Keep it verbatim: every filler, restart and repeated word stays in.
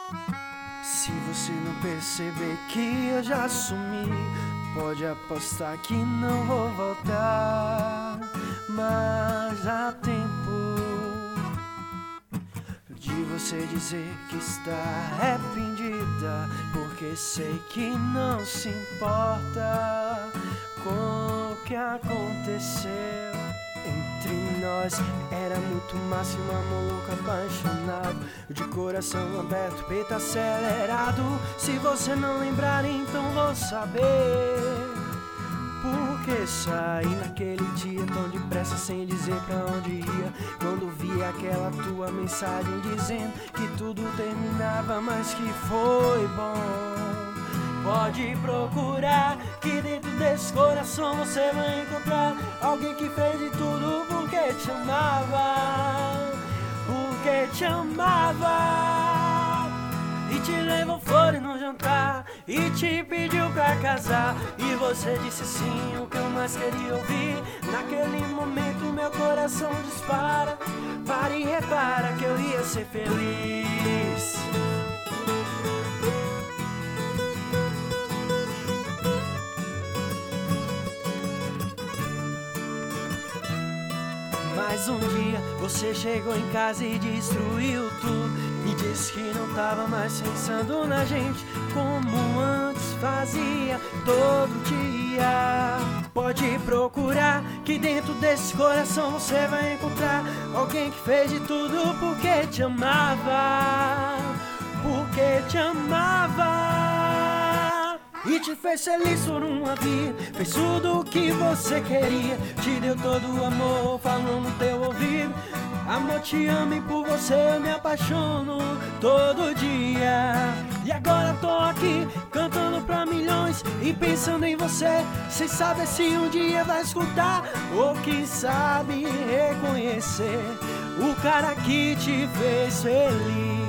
Se você não perceber que eu já sumi, pode apostar que não vou voltar. Mas há tempo de você dizer que está arrependida, porque sei que não se importa com o que aconteceu entre nós. Era muito máximo, amor louco, apaixonado, de coração aberto, peito acelerado. Se você não lembrar, então vou saber por que saí naquele dia tão depressa, sem dizer pra onde ia, quando vi aquela tua mensagem dizendo que tudo terminava, mas que foi bom. Pode procurar, que dentro desse coração você vai encontrar alguém que fez de tudo porque te amava, porque te amava, e te levou flores no jantar, e te pediu pra casar, e você disse sim, o que eu mais queria ouvir. Naquele momento meu coração dispara, para e repara que eu ia ser feliz. Mas um dia você chegou em casa e destruiu tudo, e disse que não tava mais pensando na gente como antes fazia todo dia. Pode procurar, que dentro desse coração você vai encontrar alguém que fez de tudo porque te amava, porque te amava, e te fez feliz por uma vida, fez tudo o que você queria, te deu todo o amor, falou no teu ouvido: amor, te amo e por você eu me apaixono todo dia. E agora tô aqui cantando pra milhões e pensando em você, sem saber se um dia vai escutar, ou quem sabe reconhecer o cara que te fez feliz.